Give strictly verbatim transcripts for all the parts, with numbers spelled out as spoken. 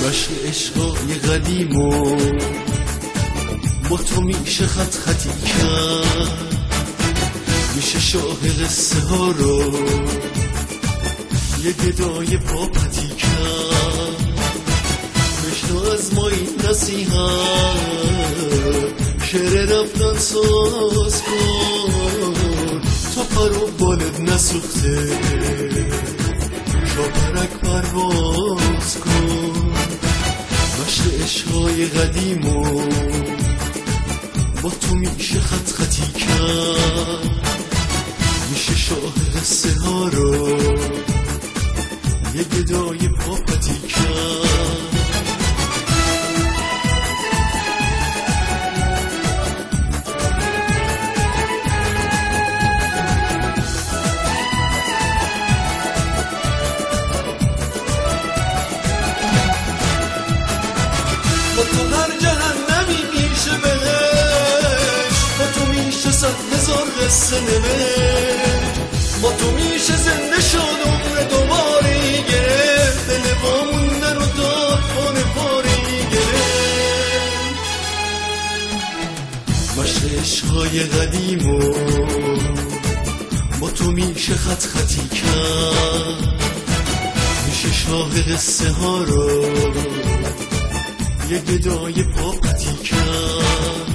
مشق عشقای قدیم و با تو میشه خط خطی کرد، میشه شاه قصه ها رو یه گدای پاپتی کرد. بشنو از ما این نصیحت، شعر رفتن ساز کن تا پر و بالت نسوخته، شاپرک پرواز کن. مشق عشقای قدیم و با تو میشه خط خطی کرد، میشه شاه قصه ها رو یه گدای پاپتی کرد. با تو هر جهنمی میشه بهش، با تو میشه صد هزار قصه نوشت، با تو میشه زنده شد عمر دوباری گرفت، دل با موندن و داد پاره پاری گرفت. مشق عشقای قدیم و با تو میشه خط خطی کرد، میشه شاه قصه ها رو یه گدای پاپتی کرد.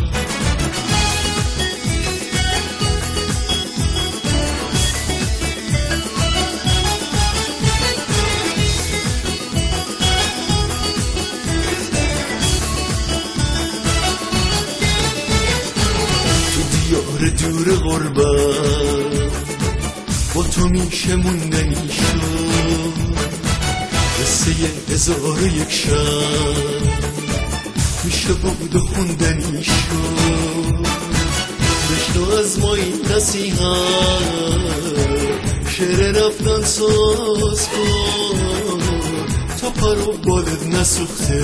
تو دیار دور غربت با تو میشه موندنی شد، قصه هزار و یک شب میشه بود و خوندنی شد. بشنو از ما این نصیحت، شعر رفتن ساز کن تا پر و بالت نسوخته،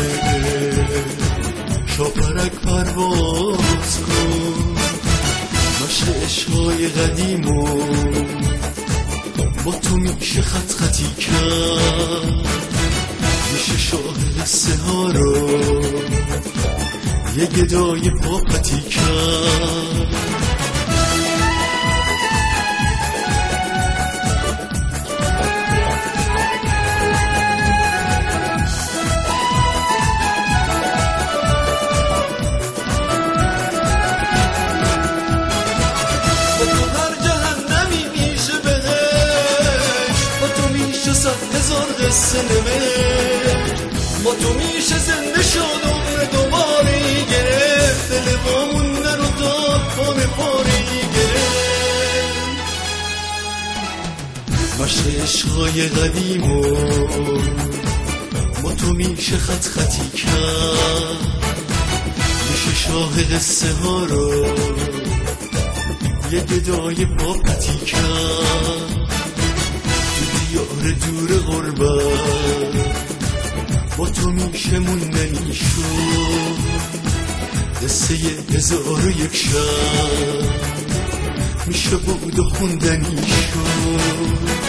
شاپرک پرواز کن. مشق عشقای قدیم و با تو میشه خط خطی کرد، میشه شاه قصه ها رو یه گدای پاپتی کرد. با تو هر جهنمی میشه بهش، با تو میشه صد هزار قصه نوشت، با تو میشه زنده شد عمر دوباری گرفت، دل با موندن و داد پاره پاری گرفت. مشق عشقای قدیم و با تو میشه خط خطی کرد، میشه شاه قصه ها رو یه گدای پاپتی کرد. تو دیار دور غربت با تو میشه موندنی شد، قصه هزار و یک شب میشه بود و خوندنی شد.